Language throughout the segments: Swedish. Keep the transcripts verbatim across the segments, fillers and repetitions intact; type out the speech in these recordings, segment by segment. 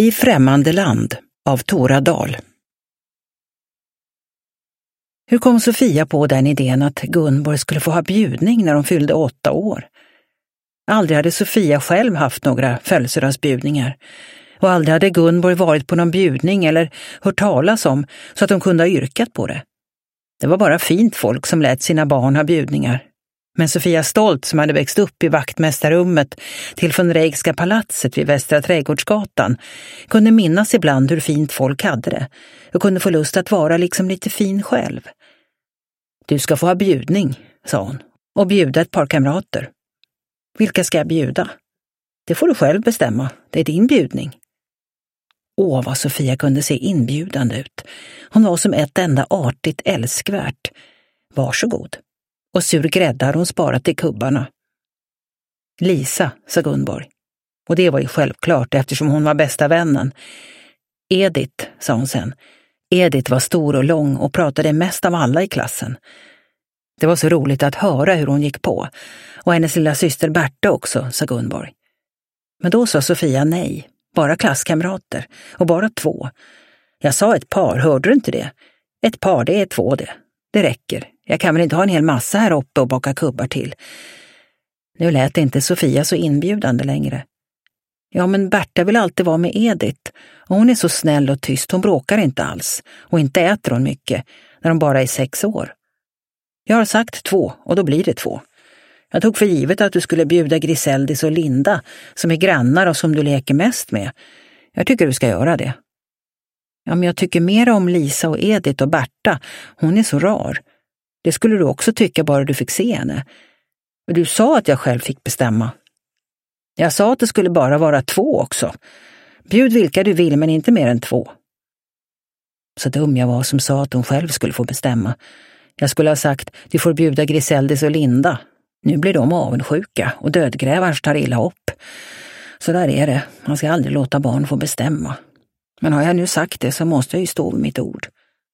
I främmande land av Tora Dahl. Hur kom Sofia på den idén att Gunborg skulle få ha bjudning när de fyllde åtta år? Aldrig hade Sofia själv haft några födelsedagsbjudningar. Och aldrig hade Gunborg varit på någon bjudning eller hört talas om så att de kunde ha yrkat på det. Det var bara fint folk som lät sina barn ha bjudningar. Men Sofia Stolt, som hade växt upp i vaktmästarrummet till von Reigska palatset vid Västra Trädgårdsgatan, kunde minnas ibland hur fint folk hade det och kunde få lust att vara liksom lite fin själv. Du ska få ha bjudning, sa hon, och bjuda ett par kamrater. Vilka ska jag bjuda? Det får du själv bestämma, det är din bjudning. Åh, vad Sofia kunde se inbjudande ut. Hon var som ett enda artigt älskvärt. Varsågod. Och sur grädda hade hon sparat i kubbarna. Lisa, sa Gunborg. Och det var ju självklart eftersom hon var bästa vännen. Edith, sa hon sen. Edith var stor och lång och pratade mest av alla i klassen. Det var så roligt att höra hur hon gick på. Och hennes lilla syster Berta också, sa Gunborg. Men då sa Sofia nej. Bara klasskamrater. Och bara två. Jag sa ett par, hörde du inte det? Ett par, det är två det. Det räcker. Jag kan väl inte ha en hel massa här uppe och baka kubbar till. Nu lät inte Sofia så inbjudande längre. Ja, men Berta vill alltid vara med Edith. Och hon är så snäll och tyst, hon bråkar inte alls. Och inte äter hon mycket, när hon bara är sex år. Jag har sagt två, och då blir det två. Jag tog för givet att du skulle bjuda Griseldis och Linda, som är grannar och som du leker mest med. Jag tycker du ska göra det. Ja, men jag tycker mer om Lisa och Edith och Berta. Hon är så rar. Det skulle du också tycka bara du fick se henne. Men du sa att jag själv fick bestämma. Jag sa att det skulle bara vara två också. Bjud vilka du vill, men inte mer än två. Så dum jag var som sa att hon själv skulle få bestämma. Jag skulle ha sagt, du får bjuda Griseldis och Linda. Nu blir de avundsjuka och dödgrävars tar illa upp. Så där är det. Man ska aldrig låta barn få bestämma. Men har jag nu sagt det så måste jag ju stå vid mitt ord.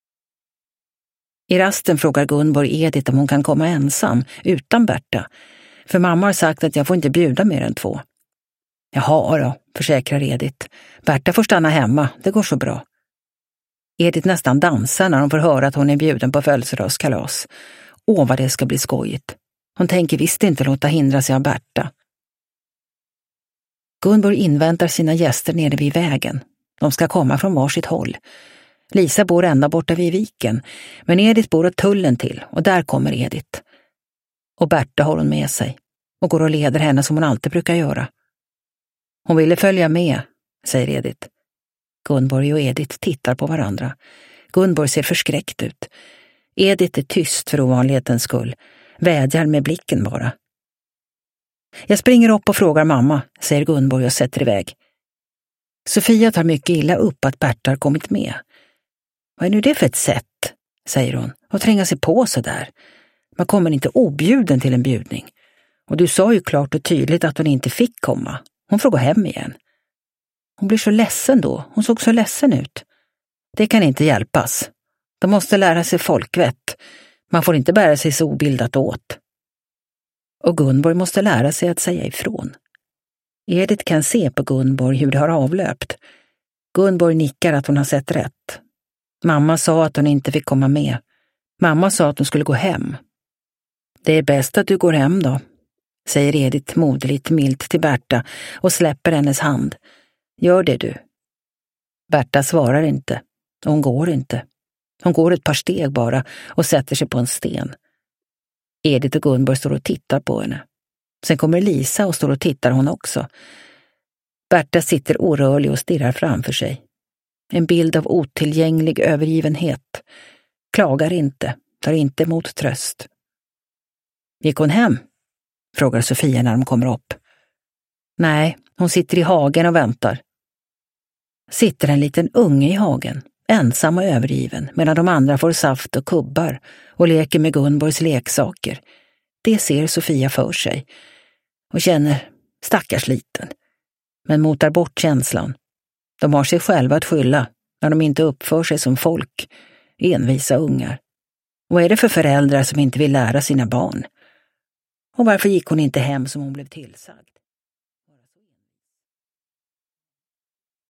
I rasten frågar Gunborg Edith om hon kan komma ensam, utan Berta. För mamma har sagt att jag får inte bjuda mer än två. Jaha då, försäkrar Edith. Berta får stanna hemma, det går så bra. Edith nästan dansar när hon får höra att hon är bjuden på födelsedagskalas. Åh, vad det ska bli skojigt. Hon tänker visst inte låta hindra sig av Berta. Gunborg inväntar sina gäster nere vid vägen. De ska komma från varsitt håll. Lisa bor ända borta vid viken, men Edith bor åt tullen till och där kommer Edith. Och Berta har hon med sig och går och leder henne som hon alltid brukar göra. Hon ville följa med, säger Edith. Gunborg och Edith tittar på varandra. Gunborg ser förskräckt ut. Edith är tyst för ovanlighetens skull, vädjar med blicken bara. Jag springer upp och frågar mamma, säger Gunborg och sätter iväg. Sofia tar mycket illa upp att Berta har kommit med. Vad är nu det för ett sätt, säger hon, och tränga sig på så där. Man kommer inte objuden till en bjudning. Och du sa ju klart och tydligt att hon inte fick komma. Hon får gå hem igen. Hon blir så ledsen då, hon såg så ledsen ut. Det kan inte hjälpas. De måste lära sig folkvett. Man får inte bära sig så obildat åt. Och Gunborg måste lära sig att säga ifrån. Edith kan se på Gunborg hur det har avlöpt. Gunborg nickar att hon har sett rätt. Mamma sa att hon inte fick komma med. Mamma sa att hon skulle gå hem. Det är bäst att du går hem då, säger Edith moderligt milt till Berta och släpper hennes hand. Gör det du. Berta svarar inte. Hon går inte. Hon går ett par steg bara och sätter sig på en sten. Edith och Gunborg står och tittar på henne. Sen kommer Lisa och står och tittar hon också. Berta sitter orörlig och stirrar framför sig. En bild av otillgänglig övergivenhet. Klagar inte, tar inte emot tröst. Gick hon hem? Frågar Sofia när de kommer upp. Nej, hon sitter i hagen och väntar. Sitter en liten unge i hagen, ensam och övergiven, medan de andra får saft och kubbar och leker med Gunborgs leksaker. Det ser Sofia för sig och känner, stackars liten, men motar bort känslan. De har sig själva att skylla när de inte uppför sig som folk, envisa ungar. Vad är det för föräldrar som inte vill lära sina barn? Och varför gick hon inte hem som hon blev tillsagd?